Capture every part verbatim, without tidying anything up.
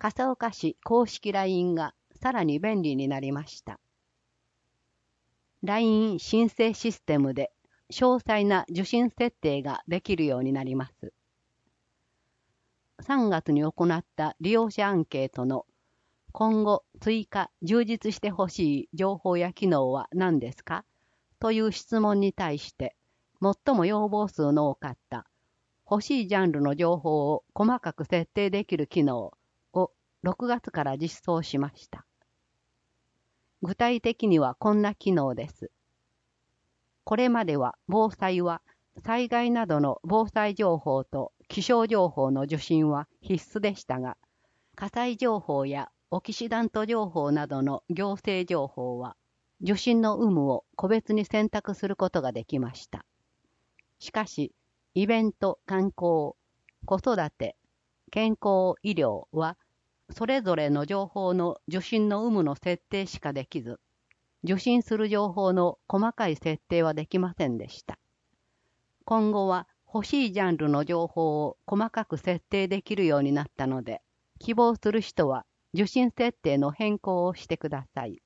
笠岡市公式 ライン がさらに便利になりました。ライン 申請システムで詳細な受信設定ができるようになります。さんがつに行った利用者アンケートの今後追加充実してほしい情報や機能は何ですかという質問に対して最も要望数の多かった欲しいジャンルの情報を細かく設定できる機能をろくがつから実装しました。具体的にはこんな機能です。これまでは防災は災害などの防災情報と気象情報の受信は必須でしたが、火災情報やオキシダント情報などの行政情報は受信の有無を個別に選択することができました。しかし、イベント、観光、子育て、健康、医療はそれぞれの情報の受信の有無の設定しかできず、受信する情報の細かい設定はできませんでした。今後は欲しいジャンルの情報を細かく設定できるようになったので、希望する人は受信設定の変更をしてください。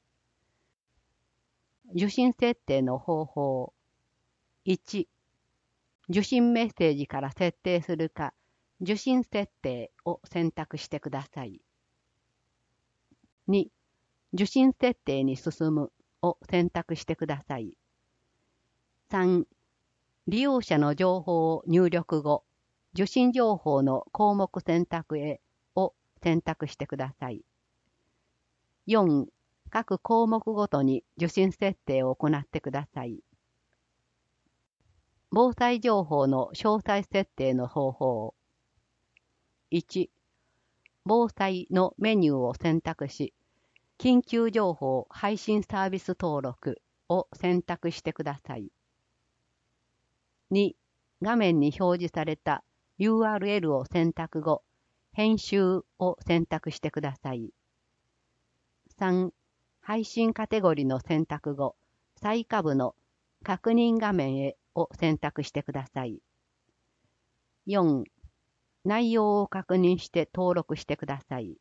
受信設定の方法。いち、受信メッセージから設定するか、受信設定を選択してください。に、受信設定に進むを選択してください。さん、利用者の情報を入力後、受信情報の項目選択へを選択してください。よん、各項目ごとに受信設定を行ってください。防災情報の詳細設定の方法。いち、防災のメニューを選択し、緊急情報配信サービス登録を選択してください。に、画面に表示された ユーアールエル を選択後、編集を選択してください。さん、配信カテゴリの選択後、最下部の確認画面へを選択してください。よん、内容を確認して登録してください。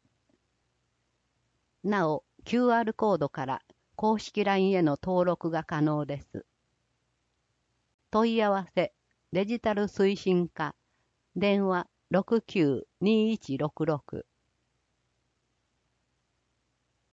なお、キューアール コードから公式 ライン への登録が可能です。問い合わせ、デジタル推進課、電話ろくきゅうにいちろくろく